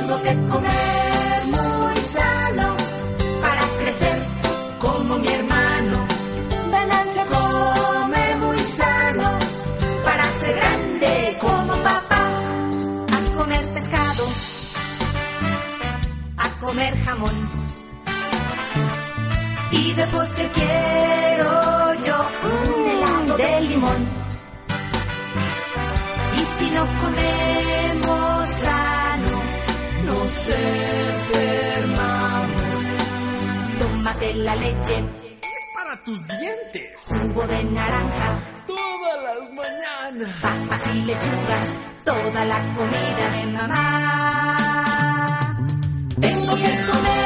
Tengo que comer muy sano para crecer como mi hermano. Venancio come muy sano para ser grande como papá. A comer pescado, a comer jamón, y de postre quiero yo un helado de limón. Y si no comemos sano, nos enfermamos. Tómate la leche, es para tus dientes. Jugo de naranja, todas las mañanas. Papas y lechugas, toda la comida de mamá. Tengo que comer